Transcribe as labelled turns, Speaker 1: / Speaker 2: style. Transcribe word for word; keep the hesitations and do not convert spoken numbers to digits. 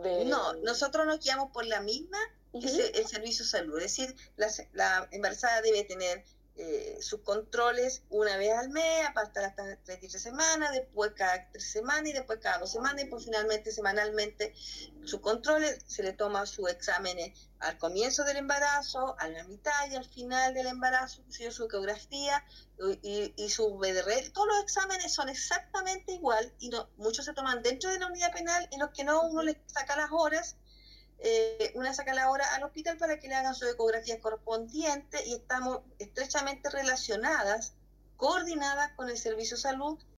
Speaker 1: de...
Speaker 2: No, nosotros nos guiamos por la misma, que es
Speaker 1: Ujú.
Speaker 2: el servicio de salud. Es decir, la, la embarazada debe tener eh, sus controles una vez al mes, aparte de las treinta y tres semanas, después cada tres semanas y después cada dos semanas, y pues finalmente semanalmente sus controles, se le toma sus exámenes al comienzo del embarazo, a la mitad y al final del embarazo, su ecografía y, y su B D R. Todos los exámenes son exactamente igual y no, muchos se toman dentro de la unidad penal y los que no, uno les saca las horas. Eh, una saca la hora al hospital para que le hagan su ecografía correspondiente y estamos estrechamente relacionadas, coordinadas con el servicio de salud